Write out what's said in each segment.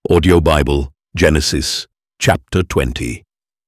Audio Bible, Genesis, chapter 20.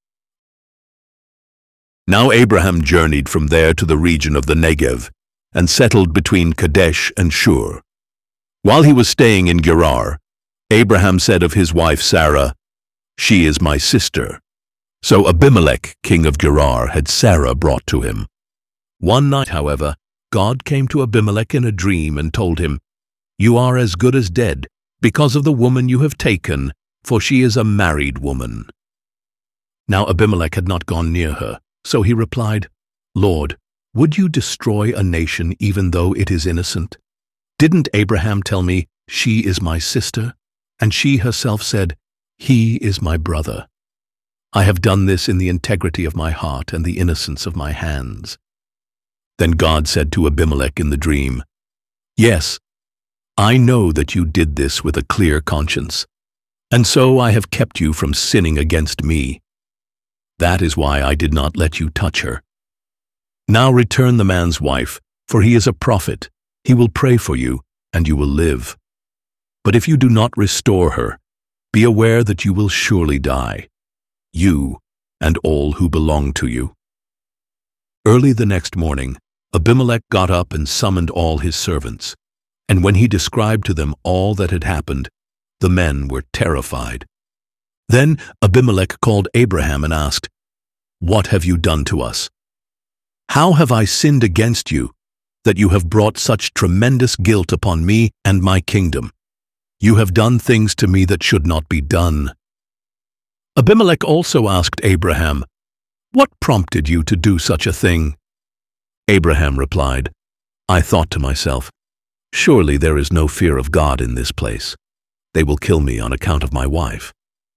Now Abraham journeyed from there to the region of the Negev, and settled between Kadesh and Shur. While he was staying in Gerar, Abraham said of his wife Sarah, "She is my sister." So Abimelech, king of Gerar, had Sarah brought to him. One night, however, God came to Abimelech in a dream and told him, "You are as good as dead, because of the woman you have taken, for she is a married woman." Now Abimelech had not gone near her, so he replied, "Lord, would you destroy a nation even though it is innocent? Didn't Abraham tell me, 'She is my sister'? And she herself said, 'He is my brother.' I have done this in the integrity of my heart and the innocence of my hands." Then God said to Abimelech in the dream, "Yes, I know that you did this with a clear conscience, and so I have kept you from sinning against me. That is why I did not let you touch her. Now return the man's wife, for he is a prophet. He will pray for you, and you will live. But if you do not restore her, be aware that you will surely die, you and all who belong to you." Early the next morning, Abimelech got up and summoned all his servants. And when he described to them all that had happened, the men were terrified. Then Abimelech called Abraham and asked, "What have you done to us? How have I sinned against you, that you have brought such tremendous guilt upon me and my kingdom? You have done things to me that should not be done." Abimelech also asked Abraham, "What prompted you to do such a thing?" Abraham replied, "I thought to myself, 'Surely there is no fear of God in this place. They will kill me on account of my wife.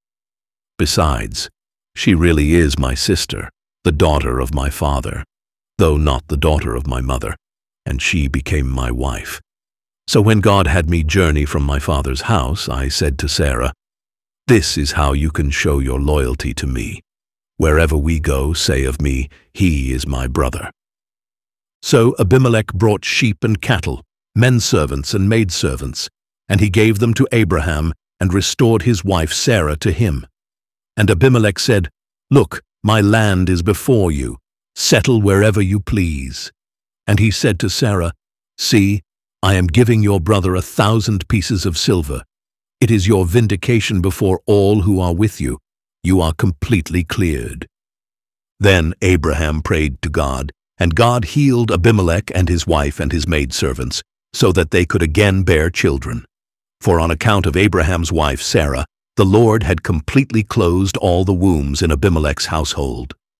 Besides, she really is my sister, the daughter of my father, though not the daughter of my mother, and she became my wife.' So when God had me journey from my father's house, I said to Sarah, 'This is how you can show your loyalty to me. Wherever we go, say of me, he is my brother.' So Abimelech brought sheep and cattle, men servants and maidservants, and he gave them to Abraham and restored his wife Sarah to him. And Abimelech said, 'Look, my land is before you. Settle wherever you please.' And he said to Sarah, 'See, I am giving your brother 1,000 pieces of silver. It is your vindication before all who are with you. You are completely cleared.' Then Abraham prayed to God, and God healed Abimelech and his wife and his maidservants, so that they could again bear children. For on account of Abraham's wife Sarah, the Lord had completely closed all the wombs in Abimelech's household.